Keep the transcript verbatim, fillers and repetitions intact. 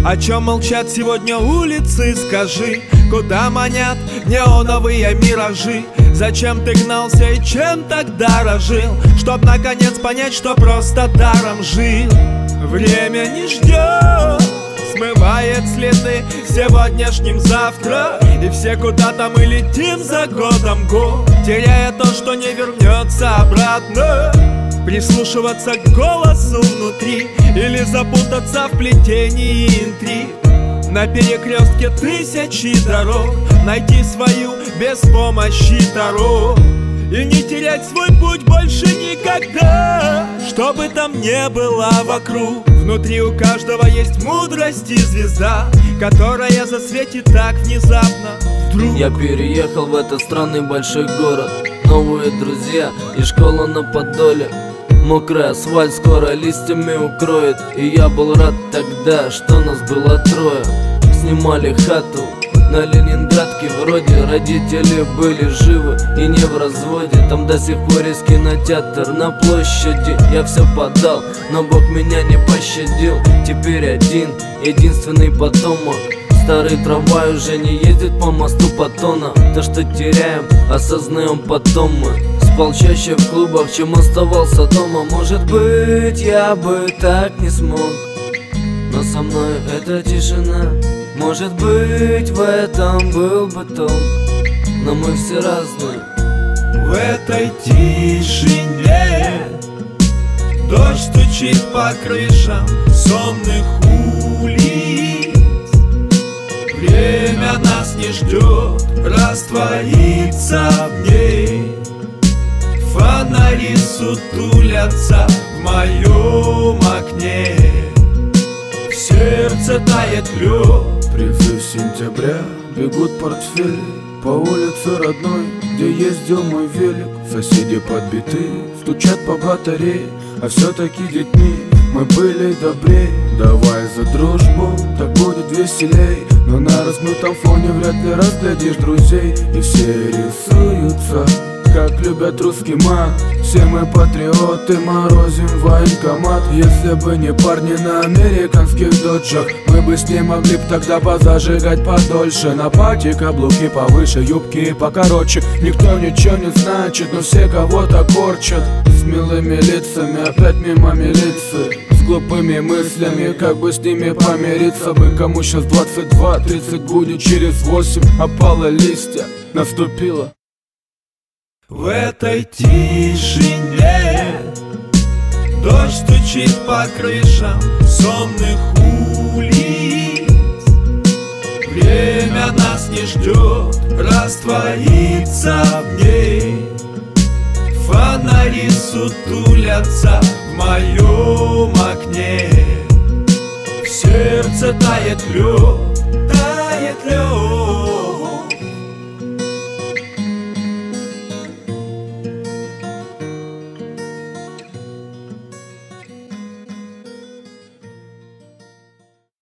О чем молчат сегодня улицы, скажи? Куда манят неоновые миражи? Зачем ты гнался и чем так дорожил? Чтоб наконец понять, что просто даром жил. Время не ждет, смывает следы сегодняшним завтра. И все куда-то мы летим за годом год, теряя то, что не вернется обратно. Прислушиваться к голосу внутри или запутаться в плетении интриг. На перекрестке тысячи дорог найти свою без помощи Таро. И не терять свой путь больше никогда, что бы там ни было вокруг. Внутри у каждого есть мудрость и звезда, которая засветит так внезапно вдруг. Я переехал в этот странный большой город, новые друзья и школа на Подоле. Мокрый асфальт скоро листьями укроет. И я был рад тогда, что нас было трое. Снимали хату на Ленинградке, вроде родители были живы и не в разводе. Там до сих пор есть кинотеатр на площади. Я все подал, но Бог меня не пощадил. Теперь один, единственный потомок. Старый трамвай уже не ездит по мосту Паттона. То, что теряем, осознаем потом мы. Спал чаще в клубах, чем оставался дома. Может быть, я бы так не смог, но со мной эта тишина. Может быть, в этом был бы толк, но мы все разные. В этой тишине дождь стучит по крышам сонных улиц. Время нас не ждет, растворится в ней. Фонари сутулятся в моем окне. В сердце тает лед. Призыв сентября, бегут портфели по улице родной, где ездил мой велик. Соседи подбиты, стучат по батарее, а все-таки детьми мы были добрей. Давай за дружбу, так будет веселей. Но на размытом фоне вряд ли разглядишь друзей. И все рисуются, как любят русский мат. Все мы патриоты, морозим военкомат. Если бы не парни на американских доджах, мы бы с ней могли б тогда позажигать подольше. На пати каблуки повыше, юбки покороче. Никто ничего не значит, но все кого-то корчат. С милыми лицами опять мимо милиции, с глупыми мыслями, как бы с ними помириться бы. Кому сейчас двадцать два, тридцать будет через восемь. Опало листья, наступило. В этой тишине дождь стучит по крышам сонных улиц. Время нас не ждет, растворится в ней. Фонари сутулятся в моем окне. В сердце тает лед, тает лед.